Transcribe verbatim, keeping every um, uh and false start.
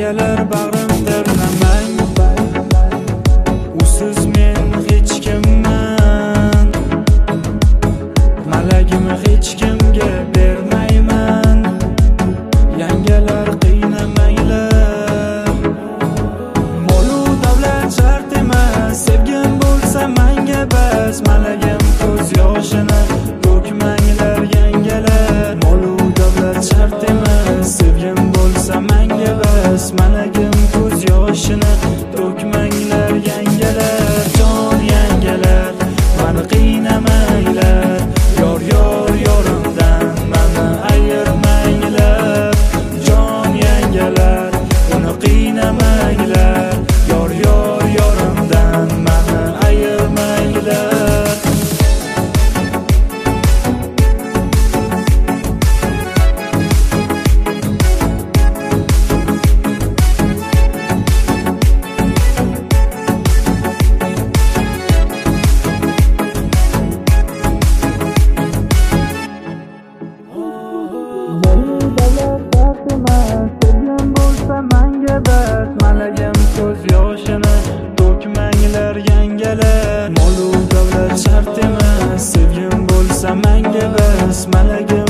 yangalar bag'rim terlamang, usiz men hech kimman, malagim hech kimga bermayman. Yangalar qiynamanglar, molu davlat shart emas, sevgim bo'lsa menga bas, malagim ko'z yoshini to'kmanglar yangalar. Molu davlat shart emas, sevgim bo'lsa menga bas, malagim ko'z yoshini to'kmanglar yangalar. Jon yangalar, mani qiynamanglar, yor yor yorimdan mani ayirmanglar. Jon yangalar, uni qiynamanglar, yor yor yorimdan mani ayirmanglar. Malagim ko'z yoshini to'kmanglar yangalar. Molu davlat shart emas, sevgim bo'lsa menga bas, malagim